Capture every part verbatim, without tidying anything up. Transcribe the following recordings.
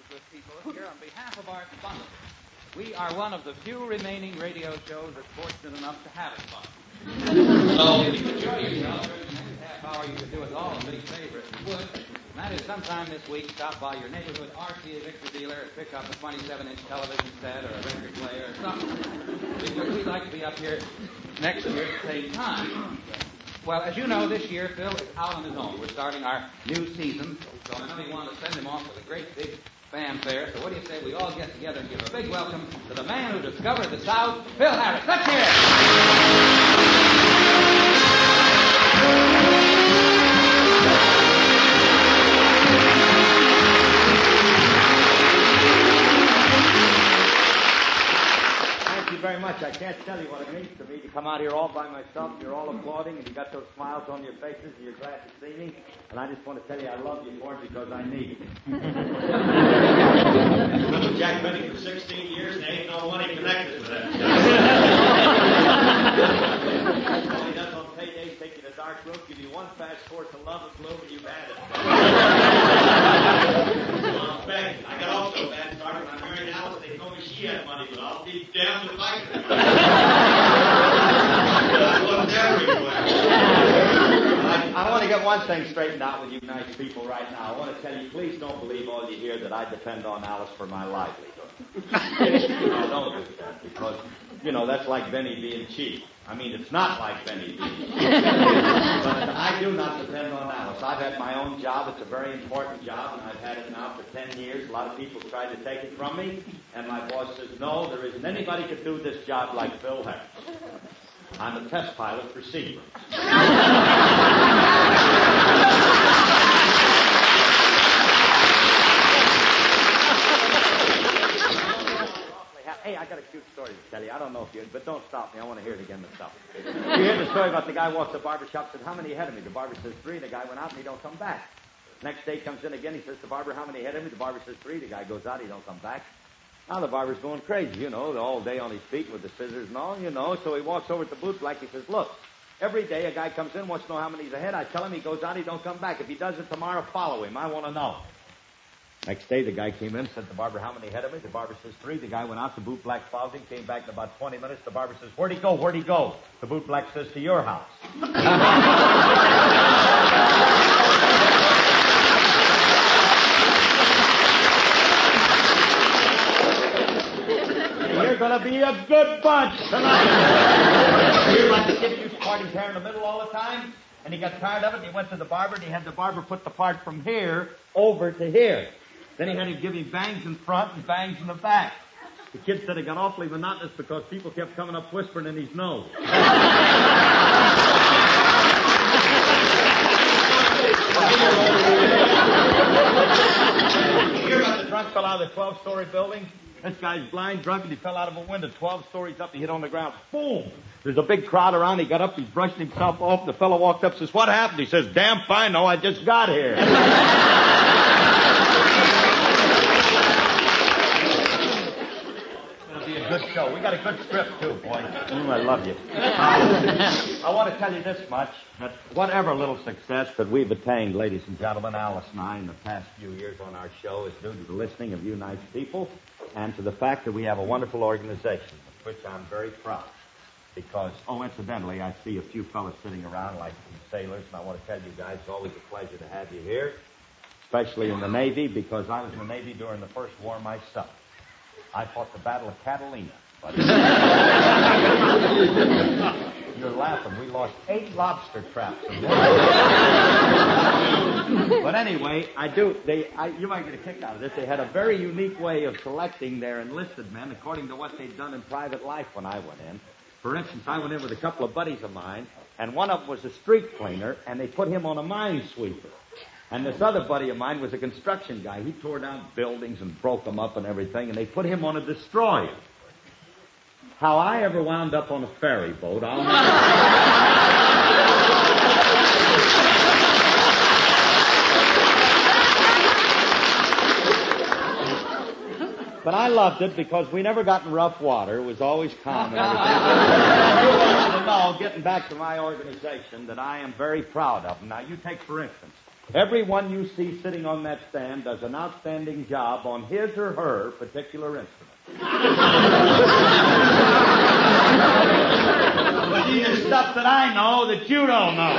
good people here on behalf of our sponsors. We are one of the few remaining radio shows that's fortunate enough to have it fun. So if you enjoy yourself during the next half hour, you could do us all a big favor if you would. And that is sometime this week, stop by your neighborhood R C A Victor dealer and pick up a twenty-seven inch television set or a record player or something. Because we'd like to be up here next year at the same time. Well, as you know, this year, Phil is out on his own. We're starting our new season, so I know we want to send him off with a great big fanfare. So what do you say we all get together and give a big welcome to the man who discovered the South, Phil Harris. Let's hear it! Very much. I can't tell you what it means to me to come out here all by myself. You're all applauding, and you got those smiles on your faces, and you're glad to see me. And I just want to tell you I love you more because I need it. I've been with Jack Benny for sixteen years, and there ain't no money connected with that. All he does on paydays, take you to dark room, give you one fast course of love and gloom, and you've had it. Well, back, I got off so bad started when I married Alice. They told me she had money, but I'll be damned if I can. I looked everywhere. I, I want to get one thing straightened out with you nice people right now. I want to tell you, please don't believe all you hear that I depend on Alice for my livelihood. No, don't do that, because, you know, that's like Benny being cheap. I mean, it's not like Benny being cheap. But I do not depend on Alice. I've had my own job. It's a very important job, and I've had it now for ten years. A lot of people tried to take it from me, and my boss says, no, there isn't anybody could do this job like Phil Harris. I'm a test pilot for Seabrams. Hey, I got a cute story to tell you. I don't know if you, but don't stop me. I want to hear it again myself. You hear the story about the guy walks to the barber shop, said, how many ahead of me? The barber says, three. The guy went out, and he don't come back. Next day comes in again. He says to the barber, how many ahead of me? The barber says, three. The guy goes out. He don't come back. Now the barber's going crazy, you know, all day on his feet with the scissors and all, you know. So he walks over to the boot black. He says, look, every day a guy comes in, wants to know how many he's ahead. I tell him, he goes out, he don't come back. If he does it tomorrow, follow him. I want to know. Next day, the guy came in, said to the barber, how many ahead of me? The barber says, three. The guy went out, the boot black followed him, came back in about twenty minutes. The barber says, where'd he go? Where'd he go? The boot black says, to your house. You're going to be a good bunch tonight. You're like the kid who used to party hair in the middle all the time. And he got tired of it, and he went to the barber, and he had the barber put the part from here over to here. Then he had him give him bangs in front and bangs in the back. The kid said it got awfully monotonous because people kept coming up whispering in his nose. You hear about the drunk fell out of the twelve-story building? This guy's blind, drunk, and he fell out of a window twelve stories up. He hit on the ground. Boom! There's a big crowd around. He got up. He's brushing himself off. The fellow walked up and says, what happened? He says, damn fine, no, I just got here. It'll be a good show. We got a good script, too, boy. Mm, I love you. I want to tell you this much, that whatever little success that we've attained, ladies and gentlemen, Alice and I, in the past few years on our show is due to the listening of you nice people and to the fact that we have a wonderful organization, of which I'm very proud. Because, oh, incidentally, I see a few fellas sitting around like sailors, and I want to tell you guys, it's always a pleasure to have you here, especially in the Navy, because I was in the Navy during the First War myself. I fought the Battle of Catalina. But you're laughing. We lost eight lobster traps. But anyway, I do. They, I, you might get a kick out of this. They had a very unique way of selecting their enlisted men according to what they'd done in private life when I went in. For instance, I went in with a couple of buddies of mine, and one of them was a street cleaner, and they put him on a minesweeper. And this other buddy of mine was a construction guy. He tore down buildings and broke them up and everything, and they put him on a destroyer. How I ever wound up on a ferry boat, I'll But I loved it because we never got in rough water. It was always calm and everything. You want to know, getting back to my organization, that I am very proud of them. Now, you take, for instance, Everyone you see sitting on that stand does an outstanding job on his or her particular instrument. But there's stuff that I know that you don't know.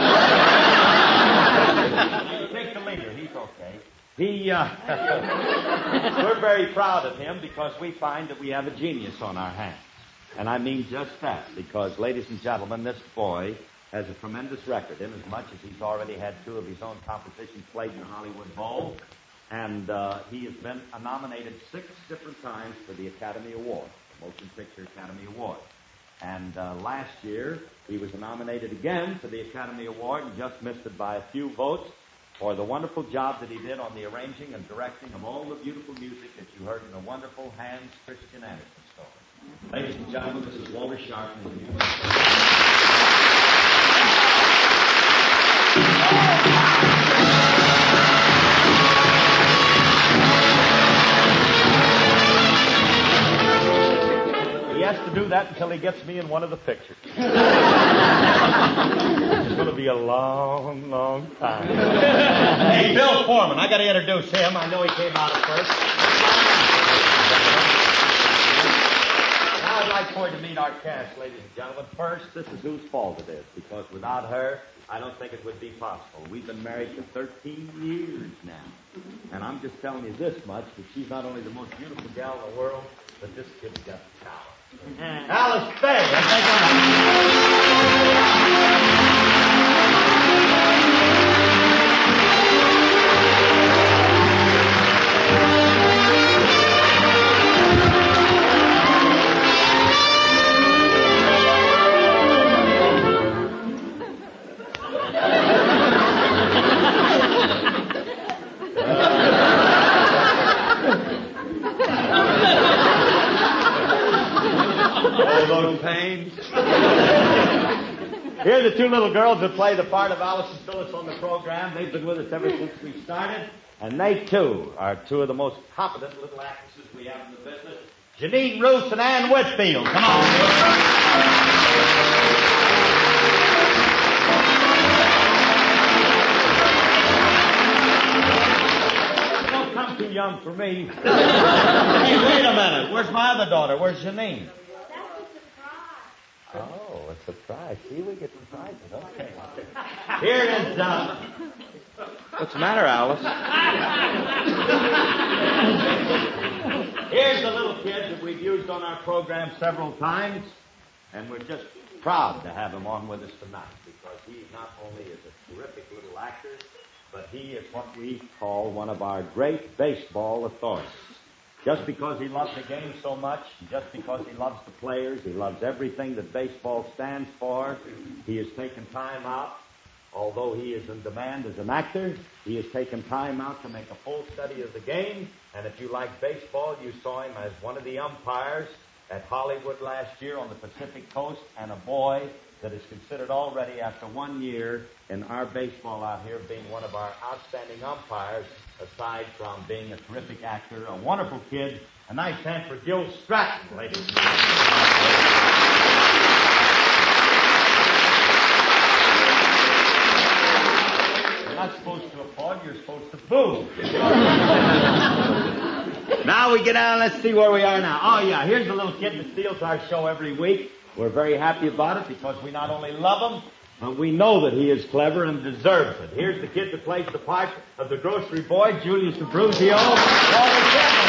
Take the leader. He's okay. He, uh, we're very proud of him because we find that we have a genius on our hands. And I mean just that, because, ladies and gentlemen, this boy has a tremendous record, in as much as he's already had two of his own compositions played in the Hollywood Bowl, and uh, he has been nominated six different times for the Academy Award, the Motion Picture Academy Award. And uh, last year, he was nominated again for the Academy Award and just missed it by a few votes for the wonderful job that he did on the arranging and directing of all the beautiful music that you heard in the wonderful Hans Christian Andersen story. Ladies and gentlemen, this is Walter Sharp. He has to do that until he gets me in one of the pictures. It's going to be a long, long time. Hey, Bill Foreman, I got to introduce him. I know he came out at first. Now I'd like for you to meet our cast, ladies and gentlemen. First, this is whose fault it is, because without her, I don't think it would be possible. We've been married for thirteen years now. And I'm just telling you this much, that she's not only the most beautiful gal in the world, but this kid's got talent. Alice Faye. I think Here are the two little girls that play the part of Alice and Phyllis on the program. They've been with us ever since we started. And they, too, are two of the most competent little actresses we have in the business. Janine Roos and Ann Whitfield. Come on. Don't come too young for me. Hey, wait a minute. Where's my other daughter? Where's Janine? Oh, a surprise. See, we get surprises. Okay. Here is, uh... What's the matter, Alice? Here's the little kid that we've used on our program several times, and we're just proud to have him on with us tonight, because he not only is a terrific little actor, but he is what we call one of our great baseball authorities. Just because he loves the game so much, just because he loves the players, he loves everything that baseball stands for, he has taken time out. Although he is in demand as an actor, he has taken time out to make a full study of the game. And if you like baseball, you saw him as one of the umpires at Hollywood last year on the Pacific Coast, and a boy that is considered already, after one year in our baseball out here, being one of our outstanding umpires, aside from being a terrific actor, a wonderful kid. A nice hand for Gil Stratton, ladies and gentlemen. You're not supposed to applaud, you're supposed to boo. Now we get on, let's see where we are now. Oh, yeah, here's the little kid that steals our show every week. We're very happy about it because we not only love him, but we know that he is clever and deserves it. Here's the kid that plays the part of the grocery boy, Julius Abruzio. Walter Chapman.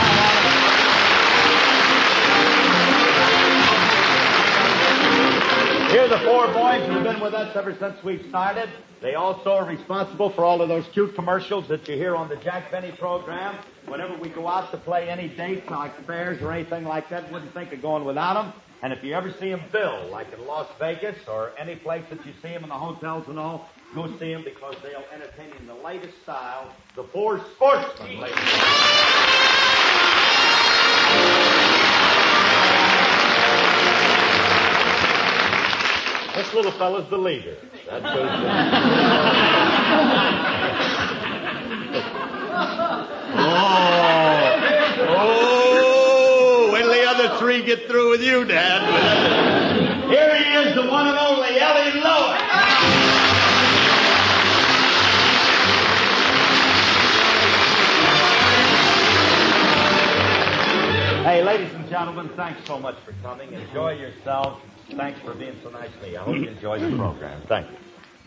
Here are the four boys who have been with us ever since we started. They also are responsible for all of those cute commercials that you hear on the Jack Benny program. Whenever we go out to play any dates like fairs or anything like that, wouldn't think of going without them. And if you ever see him bill, like in Las Vegas or any place that you see him in the hotels and all, go see him because they'll entertain you in the latest style. The Four Sportsmen, ladies and gentlemen. This little fella's the leader. That's who's Oh! Oh! Wait till the other three get through with you, Dad. Here he is, the one and only Ellie Lewis. Hey, ladies and gentlemen, thanks so much for coming. Enjoy yourselves. Thanks for being so nice to me. I hope you enjoy the program. Thank you.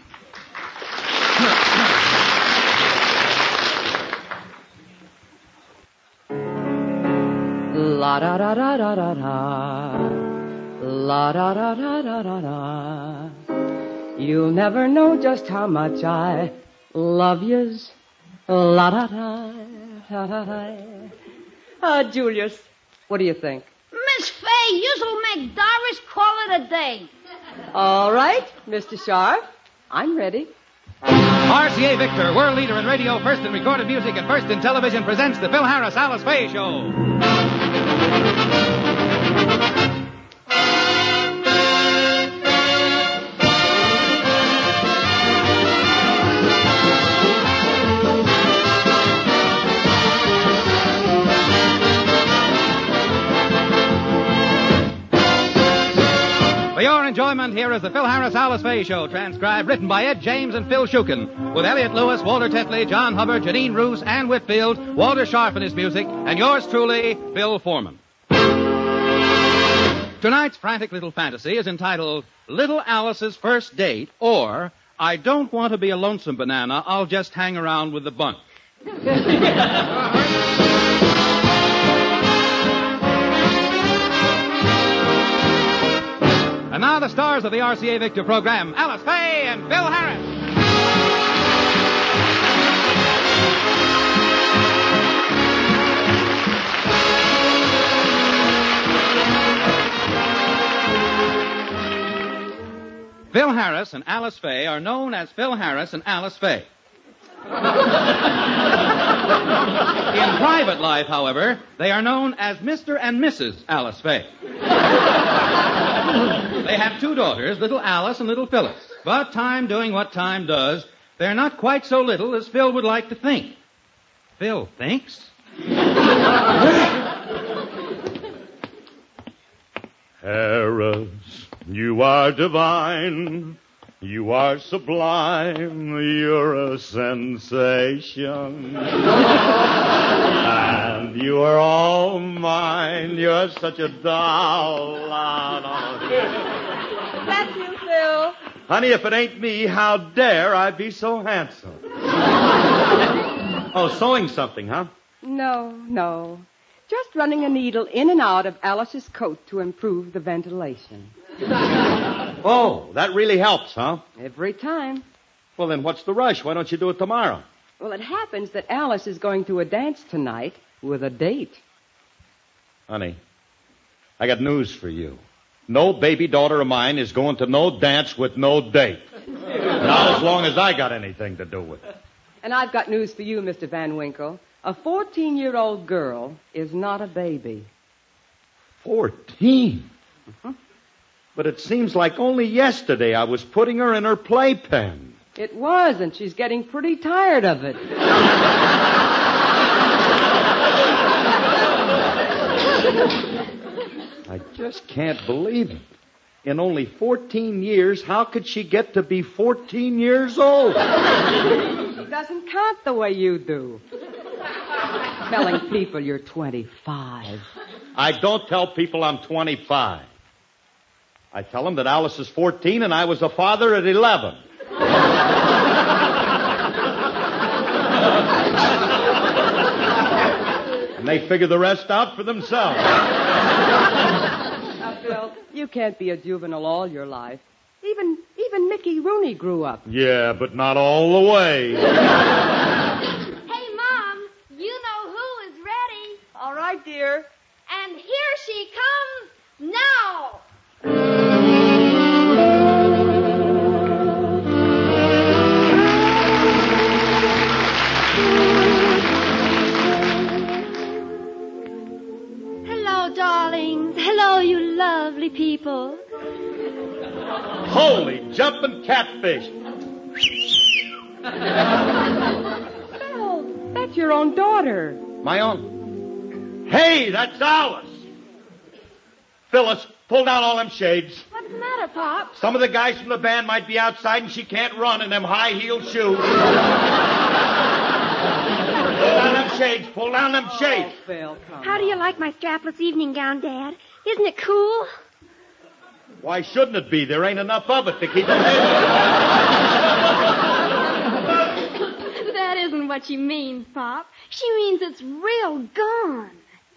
La da da da da da da. La da da da da da da. You'll never know just how much I love yous. La da da da da da. Uh, Julius, what do you think? Miss Fay, you'll make Doris call it a day. All right, Mister Sharp, I'm ready. R C A Victor, world leader in radio, first in recorded music, and first in television, presents the Phil Harris Alice Faye Show. For your enjoyment, here is the Phil Harris Alice Faye Show, transcribed, written by Ed James and Phil Shukin, with Elliot Lewis, Walter Tetley, John Hubbard, Janine Roos, Ann Whitfield, Walter Sharp in his music, and yours truly, Bill Foreman. Tonight's frantic little fantasy is entitled Little Alice's First Date, or I Don't Want to Be a Lonesome Banana, I'll Just Hang Around with the Bunch. And now the stars of the R C A Victor program, Alice Faye and Phil Harris. Phil Harris and Alice Faye are known as Phil Harris and Alice Faye. In private life, however, they are known as Mister and Missus Alice Faye. They have two daughters, little Alice and little Phyllis. But time doing what time does, they're not quite so little as Phil would like to think. Phil thinks? Harris, you are divine. You are sublime. You're a sensation. And you are all mine. You're such a doll. That's you, Phil. Honey, if it ain't me, how dare I be so handsome? Oh, sewing something, huh? No, no. Just running a needle in and out of Alice's coat to improve the ventilation. Oh, that really helps, huh? Every time. Well, then what's the rush? Why don't you do it tomorrow? Well, it happens that Alice is going to a dance tonight with a date. Honey, I got news for you. No baby daughter of mine is going to no dance with no date. Not as long as I got anything to do with it. And I've got news for you, Mister Van Winkle. A fourteen-year-old girl is not a baby. Fourteen? Mm-hmm. But it seems like only yesterday I was putting her in her playpen. It was, and she's getting pretty tired of it. I just can't believe it. In only fourteen years, how could she get to be fourteen years old? She doesn't count the way you do. Telling people you're twenty-five. I don't tell people I'm twenty-five. I tell them that Alice is fourteen and I was a father at eleven. And they figure the rest out for themselves. Now, Phil, you can't be a juvenile all your life. Even even Mickey Rooney grew up. Yeah, but not all the way. Hey, Mom, you know who is ready. All right, dear. And here she comes now. Hello, darlings. Hello, you lovely people. Holy jumping catfish. Phil, that's your own daughter. My own. Hey, that's Alice. Phyllis, pull down all them shades. What's the matter, Pop? Some of the guys from the band might be outside and she can't run in them high-heeled shoes. Pull down them shades. Pull down them shades. Oh, Phil, come How do you like my strapless evening gown, Dad? Isn't it cool? Why shouldn't it be? There ain't enough of it to keep them in. That isn't what she means, Pop. She means it's real gone.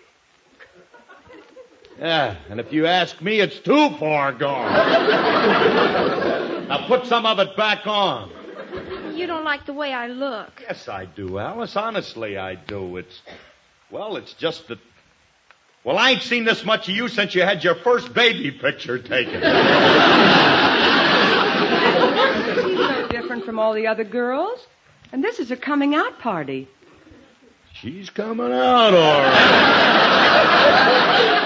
Yeah, and if you ask me, it's too far gone. Now put some of it back on. You don't like the way I look. Yes, I do, Alice. Honestly, I do. It's, well, it's just that, well, I ain't seen this much of you since you had your first baby picture taken. She's no different from all the other girls. And this is a coming out party. She's coming out, all right.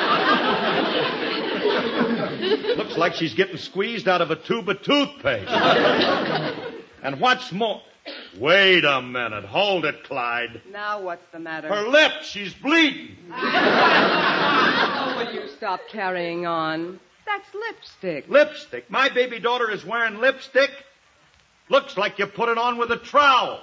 Looks like she's getting squeezed out of a tube of toothpaste. And what's more... Wait a minute. Hold it, Clyde. Now what's the matter? Her lip. She's bleeding. Oh, will you stop carrying on? That's lipstick. Lipstick? My baby daughter is wearing lipstick? Looks like you put it on with a trowel.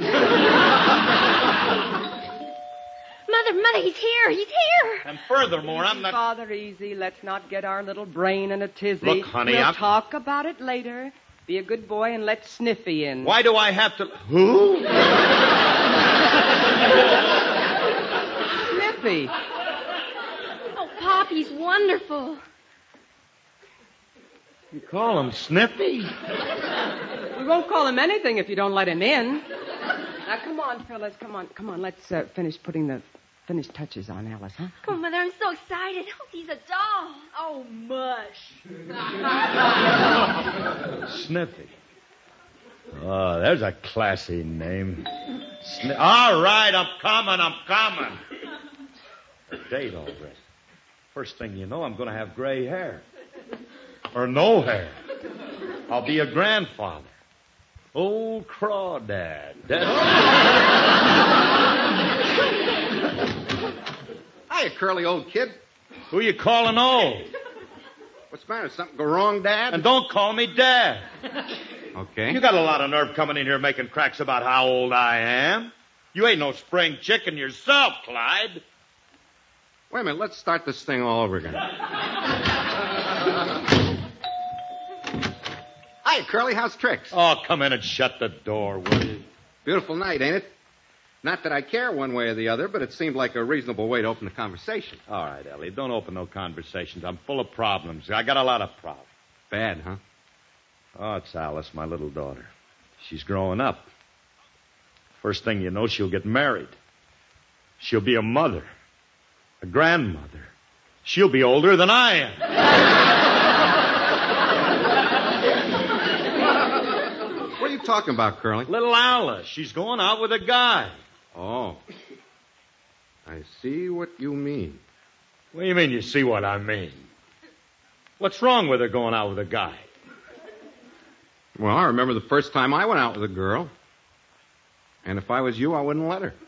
Mother, Mother, he's here. He's here. And furthermore, I'm not... Father, easy. Let's not get our little brain in a tizzy. Look, honey, we'll I'm... talk about it later. Be a good boy and let Sniffy in. Why do I have to... Who? Sniffy. Oh, Pop, he's wonderful. You call him Sniffy? We won't call him anything if you don't let him in. Now, come on, fellas. Come on. Come on. Let's uh, finish putting the finish touches on Alice, huh? Come on, Mother, I'm so excited. Oh, he's a doll. Oh, mush. Sniffy. Oh, there's a classy name. Sni- All right, I'm coming, I'm coming. A date already. First thing you know, I'm going to have gray hair. Or no hair. I'll be a grandfather. Old crawdad. Hiya, curly old kid. Who you calling old? What's the matter? Something go wrong, Dad? And don't call me Dad. Okay. You got a lot of nerve coming in here making cracks about how old I am. You ain't no spring chicken yourself, Clyde. Wait a minute. Let's start this thing all over again. Hiya, Curly. How's tricks? Oh, come in and shut the door, will you? Beautiful night, ain't it? Not that I care one way or the other, but it seemed like a reasonable way to open the conversation. All right, Ellie, don't open no conversations. I'm full of problems. I got a lot of problems. Bad, huh? Oh, it's Alice, my little daughter. She's growing up. First thing you know, she'll get married. She'll be a mother, a grandmother. She'll be older than I am. What are you talking about, Curly? Little Alice, she's going out with a guy. Oh. I see what you mean. What do you mean you see what I mean? What's wrong with her going out with a guy? Well, I remember the first time I went out with a girl. And if I was you, I wouldn't let her.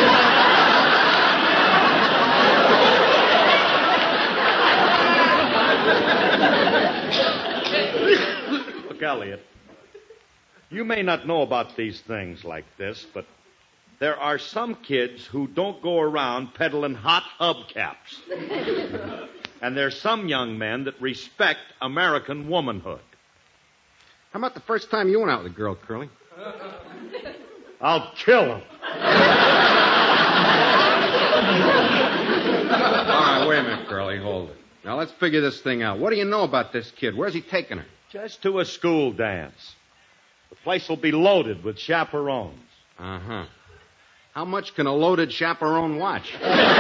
Look, Elliot, you may not know about these things like this, but there are some kids who don't go around peddling hot hubcaps. And there's some young men that respect American womanhood. How about the first time you went out with a girl, Curly? I'll kill him. All right, wait a minute, Curly. Hold it. Now, let's figure this thing out. What do you know about this kid? Where's he taking her? Just to a school dance. The place will be loaded with chaperones. Uh-huh. How much can a loaded chaperone watch?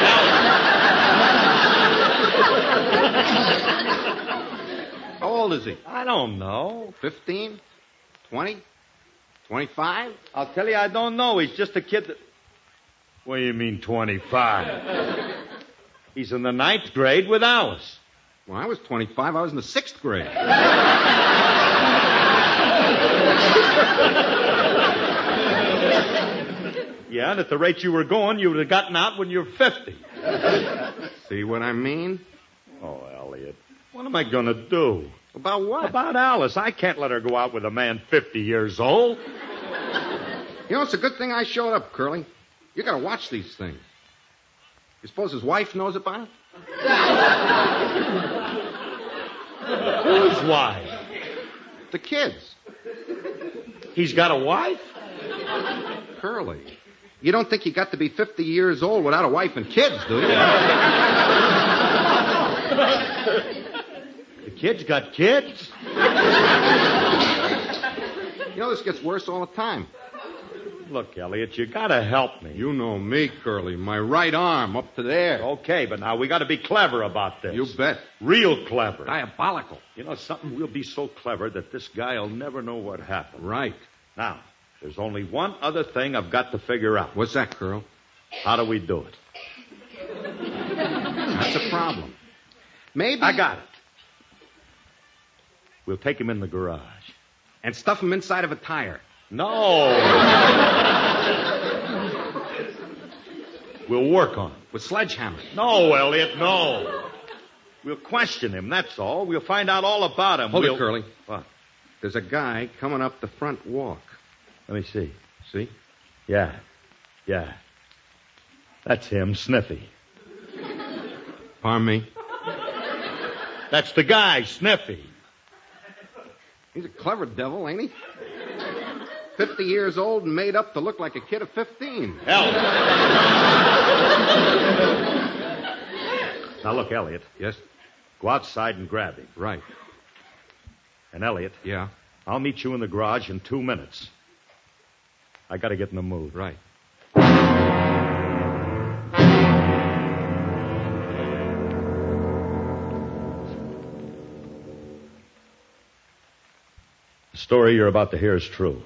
How old is he? I don't know. Fifteen? Twenty? Twenty-five? I'll tell you, I don't know. He's just a kid that... What do you mean, twenty-five? He's in the ninth grade with Alice. Well, I was twenty-five. I was in the sixth grade. Yeah, and at the rate you were going, you would have gotten out when you were fifty. See what I mean? Oh, Elliot, what am I going to do? About what? About Alice. I can't let her go out with a man fifty years old. You know, it's a good thing I showed up, Curly. You gotta watch these things. You suppose his wife knows about it? Whose wife? The kids. He's got a wife? Curly. You don't think you got to be fifty years old without a wife and kids, do you? The kid's got kids? You know, this gets worse all the time. Look, Elliot, you gotta help me. You know me, Curly. My right arm up to there. Okay, but now we gotta be clever about this. You bet. Real clever. Diabolical. You know something? We'll be so clever that this guy'll never know what happened. Right. Now, there's only one other thing I've got to figure out. What's that, Curl? How do we do it? That's a problem. Maybe... I got it. We'll take him in the garage. And stuff him inside of a tire. No. We'll work on him. With sledgehammer. No, Elliot, no. We'll question him, that's all. We'll find out all about him. Hold we'll... it, Curly. What? There's a guy coming up the front walk. Let me see. See? Yeah. Yeah. That's him, Sniffy. Pardon me? That's the guy, Sniffy. He's a clever devil, ain't he? Fifty years old and made up to look like a kid of fifteen. Elliot. Now, look, Elliot. Yes? Go outside and grab him. Right. And, Elliot. Yeah? I'll meet you in the garage in two minutes. I gotta get in the mood. Right. The story you're about to hear is true.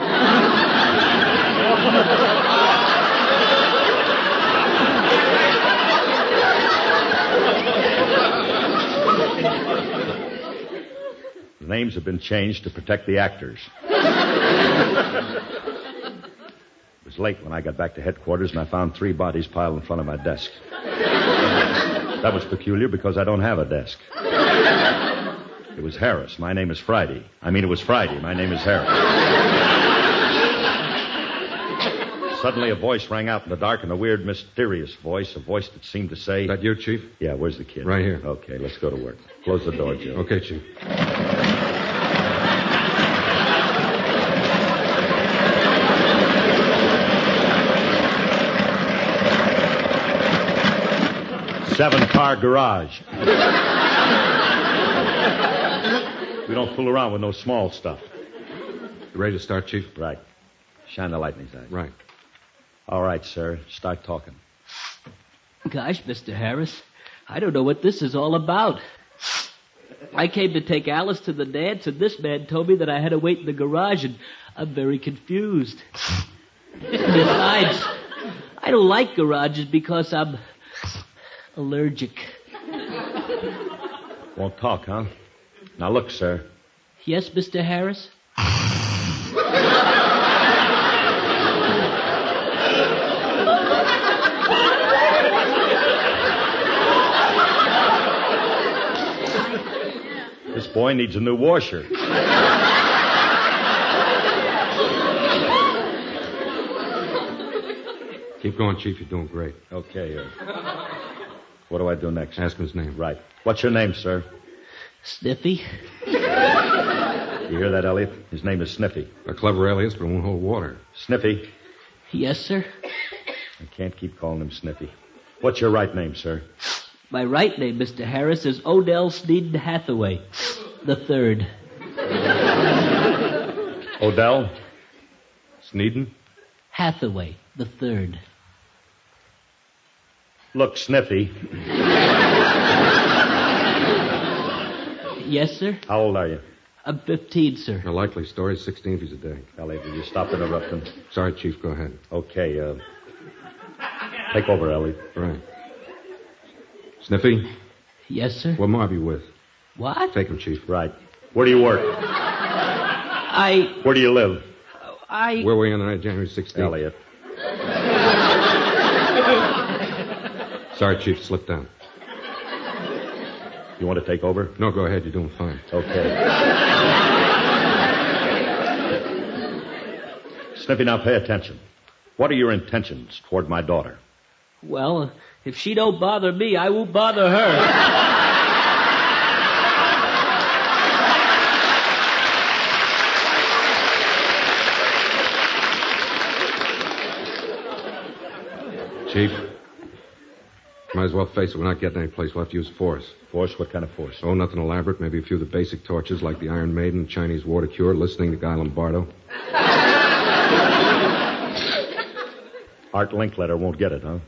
The names have been changed to protect the actors. It was late when I got back to headquarters and I found three bodies piled in front of my desk. That was peculiar because I don't have a desk. It was Harris. My name is Friday. I mean, it was Friday. My name is Harris. Suddenly a voice rang out in the dark, and a weird, mysterious voice, a voice that seemed to say... Is that you, Chief? Yeah, where's the kid? Right here. Okay, let's go to work. Close the door, Joe. Okay, Chief. Seven-car garage. We don't fool around with no small stuff. You ready to start, Chief? Right. Shine the light in his eyes. Right. All right, sir. Start talking. Gosh, Mister Harris, I don't know what this is all about. I came to take Alice to the dance, and this man told me that I had to wait in the garage, and I'm very confused. Besides, I don't like garages because I'm allergic. Won't talk, huh? Now look, sir. Yes, Mister Harris? This boy needs a new washer. Keep going, Chief. You're doing great. Okay, uh, what do I do next? Ask him his name. Right. What's your name, sir? Sniffy? You hear that, Elliot? His name is Sniffy. A clever alias, but it won't hold water. Sniffy. Yes, sir? I can't keep calling him Sniffy. What's your right name, sir? My right name, Mister Harris, is Odell Sneeden Hathaway, the third. Odell? Sneeden? Hathaway, the third. Look, Sniffy. Yes, sir? How old are you? I'm fifteen, sir. A likely story. Sixteen if he's a day. Elliot, will you stop interrupting? Sorry, Chief. Go ahead. Okay, uh... take over, Elliot. Right. Sniffy? Yes, sir? What mob you with? What? Take him, Chief. Right. Where do you work? I... Where do you live? I... Where were you on the night of January sixteenth? Elliot. Sorry, Chief. Slip down. You want to take over? No, go ahead. You're doing fine. Okay. Sniffy, now pay attention. What are your intentions toward my daughter? Well, if she don't bother me, I won't bother her. Chief, might as well face it. We're not getting any place. We'll have to use force. Force? What kind of force? Oh, nothing elaborate. Maybe a few of the basic torches like the Iron Maiden, Chinese water cure, listening to Guy Lombardo. Art Linkletter won't get it, huh?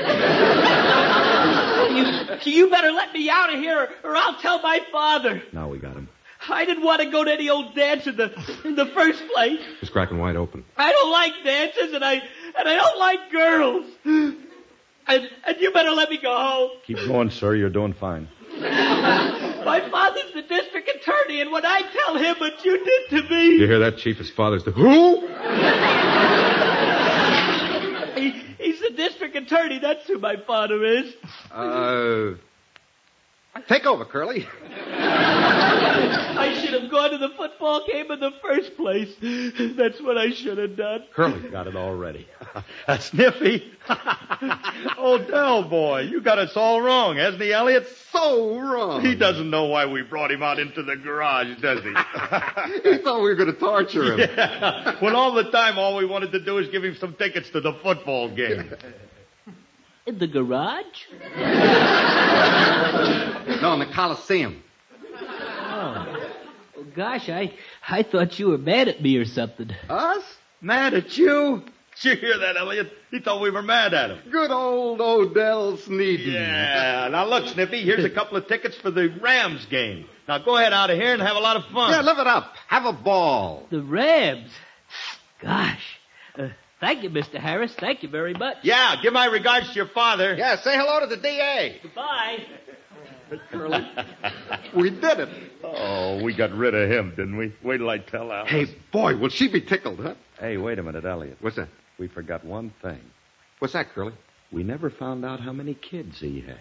You, you better let me out of here or I'll tell my father. Now we got him. I didn't want to go to any old dance in the in the first place. It's cracking wide open. I don't like dances and I and I don't like girls. And, and you better let me go home. Keep going, sir. You're doing fine. My father's the district attorney, and when I tell him what you did to me... You hear that, Chief? His father's the... Who? he, he's the district attorney. That's who my father is. Uh... Take over, Curly. I should have gone to the football game in the first place. That's what I should have done. Curly got it already. That's Sniffy. Odell, boy, you got us all wrong, hasn't he, Elliot? So wrong. He doesn't know why we brought him out into the garage, does he? He thought we were going to torture him. Yeah. When all the time all we wanted to do is give him some tickets to the football game. In the garage? No, in the Coliseum. Oh. Well, gosh, I, I thought you were mad at me or something. Us? Mad at you? Did you hear that, Elliot? He thought we were mad at him. Good old Odell Sneeden. Yeah. Now, look, Snippy, here's a couple of tickets for the Rams game. Now, go ahead out of here and have a lot of fun. Yeah, live it up. Have a ball. The Rams? Gosh. Uh, thank you, Mister Harris. Thank you very much. Yeah, give my regards to your father. Yeah, say hello to the D A. Goodbye. Curly, we did it. Oh, we got rid of him, didn't we? Wait till I tell Alice. Hey, boy, will she be tickled, huh? Hey, wait a minute, Elliot. What's that? We forgot one thing. What's that, Curly? We never found out how many kids he had.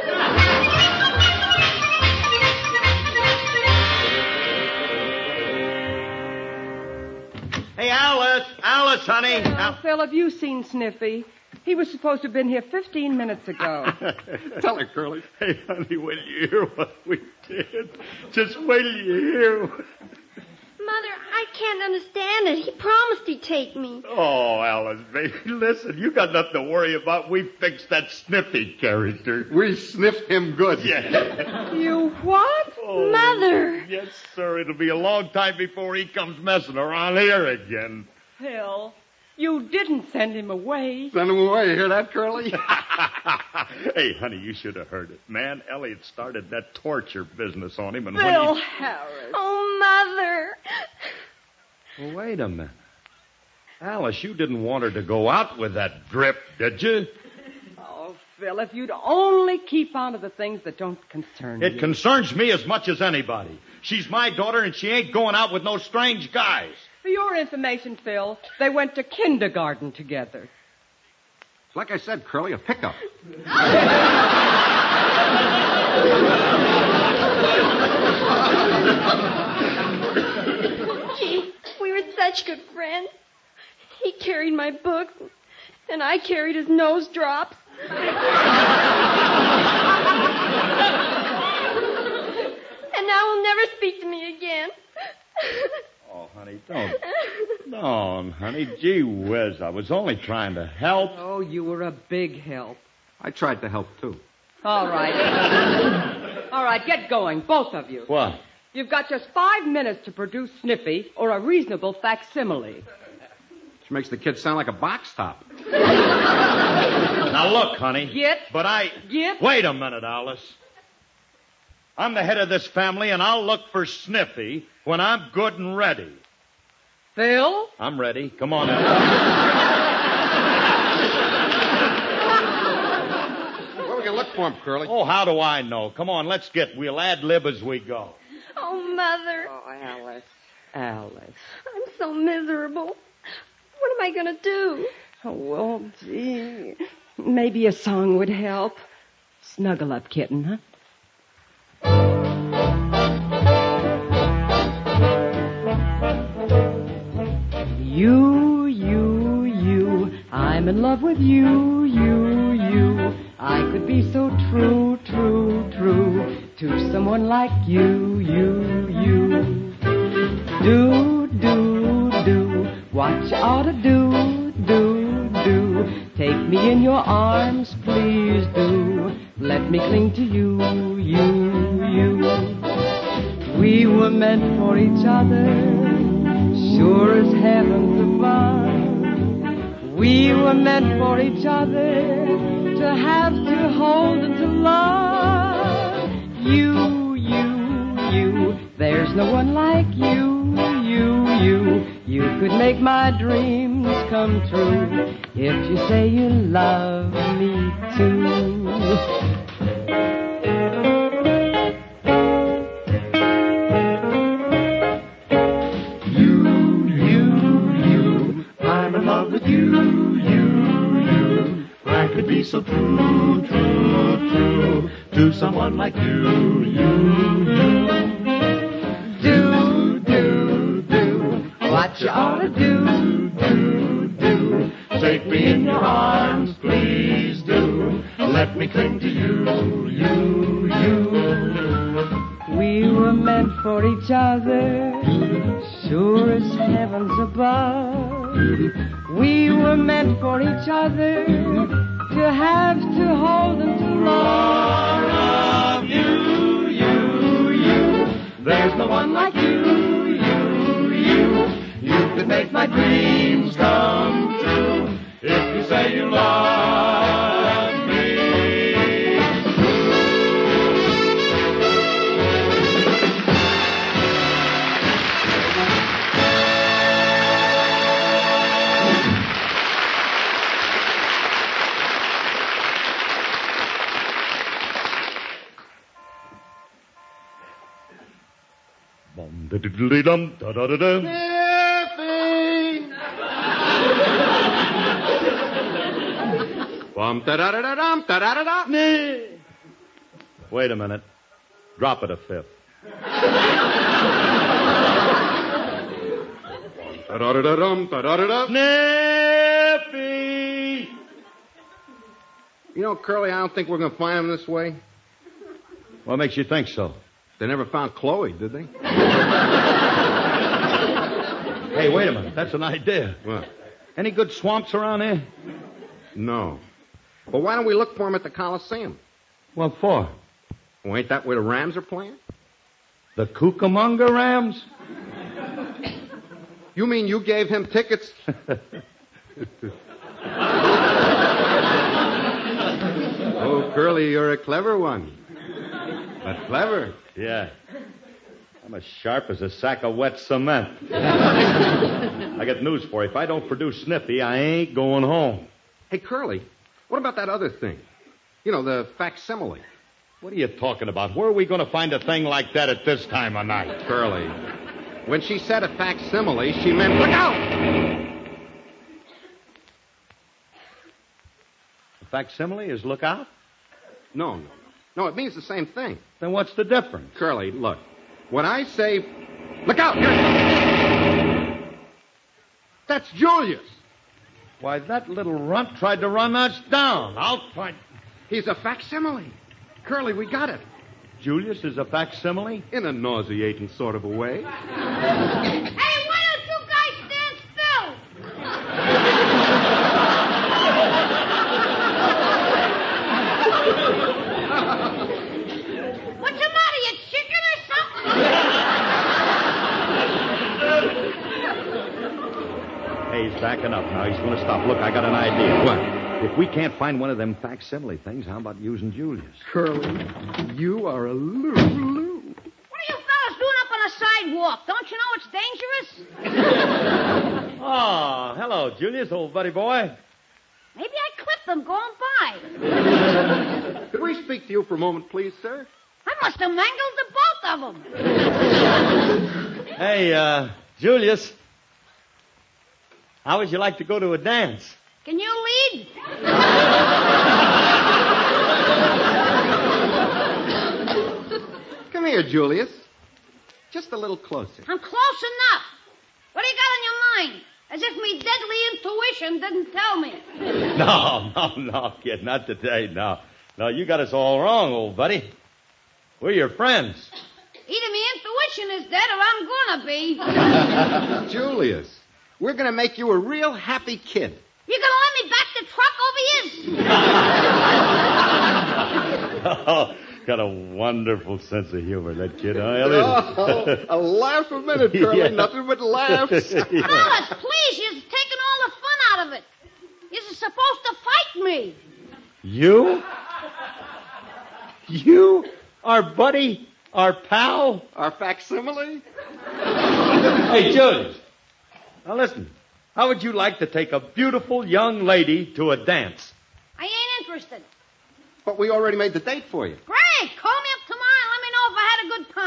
Hey, Alice! Alice, honey! Well, Al- Phil, have you seen Sniffy? He was supposed to have been here fifteen minutes ago. Tell her, Curly. Hey, honey, when you hear what we did, just wait till you hear. Mother, I can't understand it. He promised he'd take me. Oh, Alice, baby, listen, you got nothing to worry about. We fixed that Sniffy character. We sniffed him good. Yeah. You what? Oh, Mother. Yes, sir. It'll be a long time before he comes messing around here again. Phil, you didn't send him away. Send him away. You hear that, Curly? Hey, honey, you should have heard it. Man, Elliot started that torture business on him, and Phil when he... Harris. Oh, Mother. Well, wait a minute. Alice, you didn't want her to go out with that drip, did you? Oh, Phil, if you'd only keep on to the things that don't concern you. It concerns me as much as anybody. She's my daughter, and she ain't going out with no strange guys. For your information, Phil, they went to kindergarten together. Like I said, Curly, a pickup. Gee, we were such good friends. He carried my books, and I carried his nose drops. And now he'll never speak to me again. Oh, honey, don't. Don't, honey. Gee whiz, I was only trying to help. Oh, you were a big help. I tried to help, too. All right. All right, get going, both of you. What? You've got just five minutes to produce Sniffy or a reasonable facsimile. She makes the kid sound like a box top. Now, look, honey. Get. But I... Get. Wait a minute, Alice. I'm the head of this family, and I'll look for Sniffy when I'm good and ready. Phil? I'm ready. Come on. Where are we going to look for him, Curly? Oh, how do I know? Come on, let's get. We'll ad-lib as we go. Oh, Mother. Oh, Alice. Alice. I'm so miserable. What am I going to do? Oh, well, gee. Maybe a song would help. Snuggle up, kitten, huh? You, you, you, I I'm in love with you, you, you. I could be so true, true, true to someone like you, you, you. Do, do, do what you ought to do, do, do. Take me in your arms, please do. Let me cling to you, you, you. We were meant for each other, sure as heaven's above. We were meant for each other, to have, to hold, and to love. You, you, you, there's no one like you, you, you. You could make my dreams come true if you say you love me too. You, you, you, I'm in love with you, you, you. I could be so true, true, true to someone like you, you, you. Do, do, do what you ought to do, do, do. Take me in your arms, please do. Let me cling to you, you, you. We were meant for each other, sure as heaven's above. We were meant for each other, to have, to hold, and to love. You, you, you. There's no one like you, you, you. You could make my dreams come true if you say you love me. Bum da da dum da da da dum. Bum da da da dum da da da da. Wait a minute. Drop it a fifth. Da da da dum da da da da. Snippy! You know, Curly, I don't think we're going to find him this way. What makes you think so? They never found Chloe, did they? Hey, wait a minute. That's an idea. What? Any good swamps around here? No. But why don't we look for him at the Coliseum? What for? Well, ain't that where the Rams are playing? The Cucamonga Rams? You mean you gave him tickets? Oh, Curly, you're a clever one. But clever. Yeah. I'm as sharp as a sack of wet cement. I got news for you. If I don't produce Snippy, I ain't going home. Hey, Curly, what about that other thing? You know, the facsimile. What are you talking about? Where are we going to find a thing like that at this time of night? Curly, when she said a facsimile, she meant, look out! A facsimile is look out? No, no, no. No, it means the same thing. Then what's the difference? Curly, look. When I say, look out! Here. That's Julius. Why, that little runt tried to run us down. I'll find... He's a facsimile. Curly, we got it. Julius is a facsimile? In a nauseating sort of a way. Hey, why don't you guys stand still? What's the matter, you chicken or something? Hey, he's backing up now. He's going to stop. Look, I got an idea. What? If we can't find one of them facsimile things, how about using Julius? Curly, you are a loo-loo. What are you fellas doing up on the sidewalk? Don't you know it's dangerous? Oh, hello, Julius, old buddy boy. Maybe I clipped them going by. Could we speak to you for a moment, please, sir? I must have mangled the both of them. Hey, uh, Julius, how would you like to go to a dance? Can you lead? Come here, Julius. Just a little closer. I'm close enough. What do you got on your mind? As if me deadly intuition didn't tell me. No, no, no, kid, not today, no. No, you got us all wrong, old buddy. We're your friends. Either me intuition is dead or I'm gonna be. Julius, we're going to make you a real happy kid. You gonna let me back the truck over his? Oh, got a wonderful sense of humor, that kid, huh, Elliot? Oh, a laugh a minute, Curly. Yeah. Nothing but laughs. Alice, please, you're taking all the fun out of it. You're supposed to fight me. You? You? Our buddy? Our pal? Our facsimile? Hey, Julius. Now listen. How would you like to take a beautiful young lady to a dance? I ain't interested. But we already made the date for you. Great. Call me up tomorrow and let me know if I had a good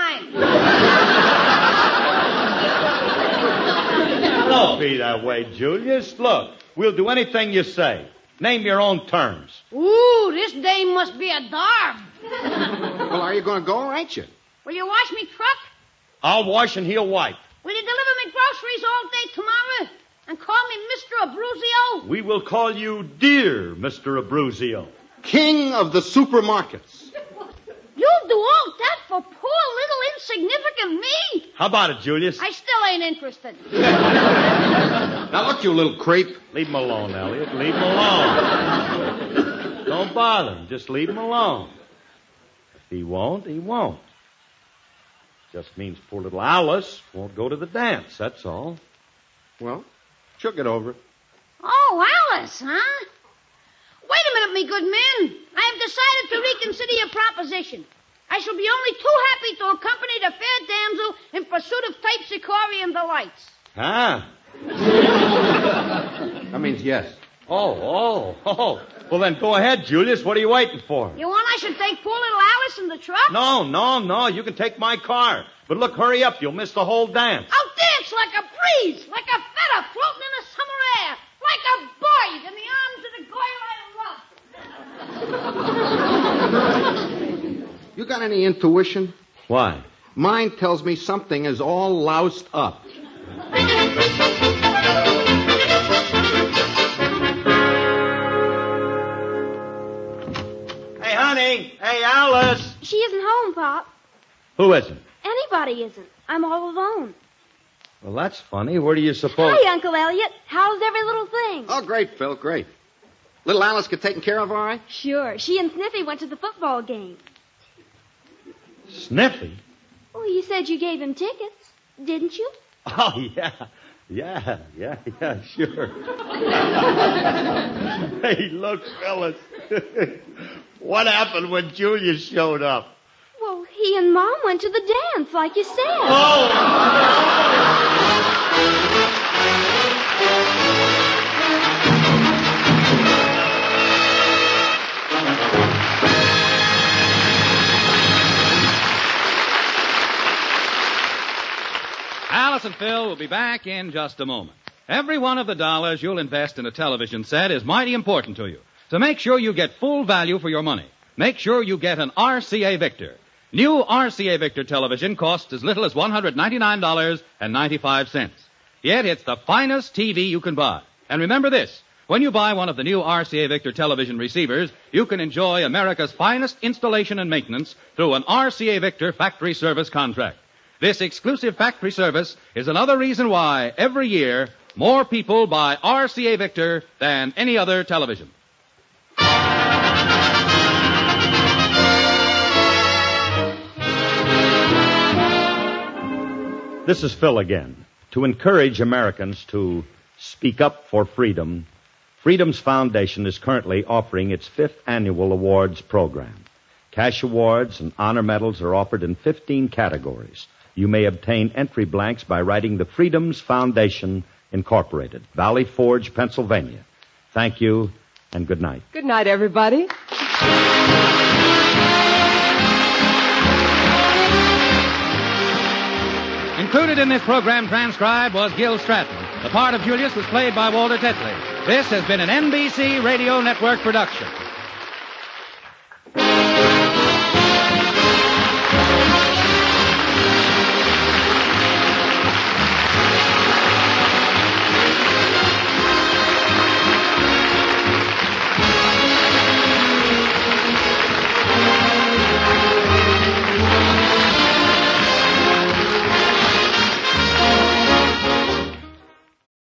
time. Don't be that way, Julius. Look, we'll do anything you say. Name your own terms. Ooh, this dame must be a darb. Well, are you going to go or ain't you? Will you wash me truck? I'll wash and he'll wipe. Will you deliver me groceries all day tomorrow? And call me Mister Abruzio? We will call you dear Mister Abruzio. King of the supermarkets. You'll do all that for poor little insignificant me? How about it, Julius? I still ain't interested. Now look, you little creep. Leave him alone, Elliot. Leave him alone. Don't bother him. Just leave him alone. If he won't, he won't. Just means poor little Alice won't go to the dance, that's all. Well, she'll get over it. Oh, Alice, huh? Wait a minute, me good man. I have decided to reconsider your proposition. I shall be only too happy to accompany the fair damsel in pursuit of Terpsichore delights. Ah. That means yes. Oh, oh, oh. Well, then go ahead, Julius. What are you waiting for? You want I should take poor little Alice in the truck? No, no, no. You can take my car. But look, hurry up. You'll miss the whole dance. I'll dance like a breeze, like a feather floating in the summer air, like a bird in the arms of the girl I love. You got any intuition? Why? Mine tells me something is all loused up. Hey, honey. Hey, Alice. She isn't home, Pop. Who isn't? Anybody isn't. I'm all alone. Well, that's funny. Where do you suppose... Hi, Uncle Elliot. How's every little thing? Oh, great, Phil, great. Little Alice get taken care of all right? Sure. She and Sniffy went to the football game. Sniffy? Oh, you said you gave him tickets, didn't you? Oh, yeah. Yeah, yeah, yeah, sure. Hey, look, fellas. What happened when Julius showed up? Well, he and Mom went to the dance, like you said. Oh! Alice and Phil will be back in just a moment. Every one of the dollars you'll invest in a television set is mighty important to you. So make sure you get full value for your money. Make sure you get an R C A Victor. New R C A Victor television costs as little as one hundred ninety-nine dollars and ninety-five cents. Yet it's the finest T V you can buy. And remember this, when you buy one of the new R C A Victor television receivers, you can enjoy America's finest installation and maintenance through an R C A Victor factory service contract. This exclusive factory service is another reason why, every year, more people buy R C A Victor than any other television. This is Phil again. To encourage Americans to speak up for freedom, Freedom's Foundation is currently offering its fifth annual awards program. Cash awards and honor medals are offered in fifteen categories. You may obtain entry blanks by writing the Freedom's Foundation, Incorporated, Valley Forge, Pennsylvania. Thank you, and good night. Good night, everybody. Included in this program transcribed was Gil Stratton. The part of Julius was played by Walter Tetley. This has been an N B C Radio Network production.